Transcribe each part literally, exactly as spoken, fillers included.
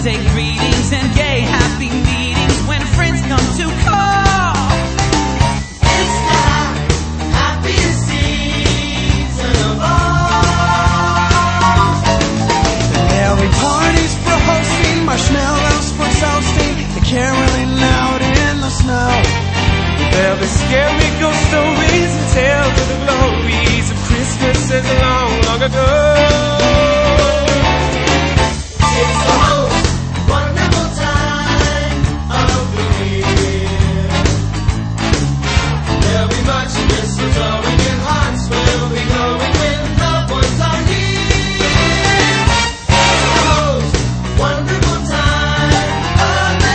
birthday greetings and gay happy meetings when friends come to call. It's the happiest season of all. There'll be parties for hosting, marshmallows for toasting, the caroling out in the snow. There'll be scary ghost stories and tales of the glories of Christmases long, long ago. It's the most wonderful time of the year. There'll be much mistletoeing and hearts will be glowing when loved ones are near. It's the most wonderful time of the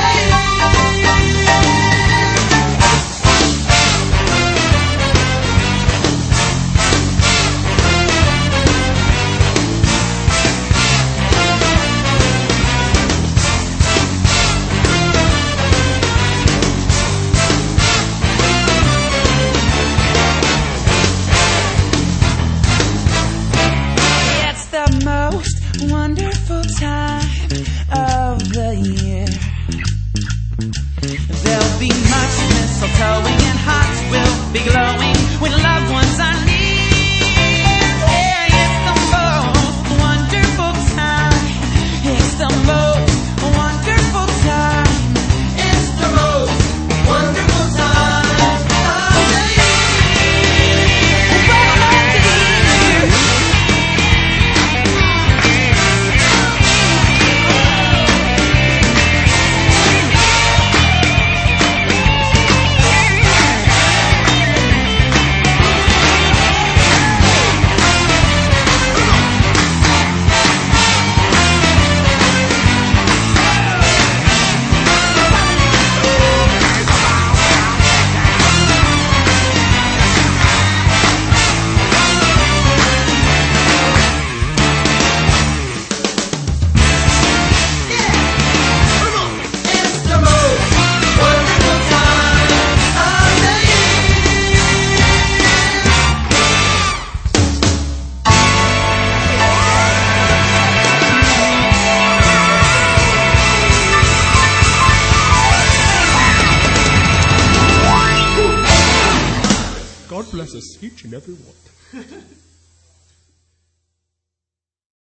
The most wonderful time of the year. There'll be much mistletoeing and hearts will be glowing when loved ones are near. Yeah, it's the most wonderful time. It's the most wonderful time. It's the most wonderful time of the year. Well, oh dear. It's the most wonderful time of the God bless us each and every one.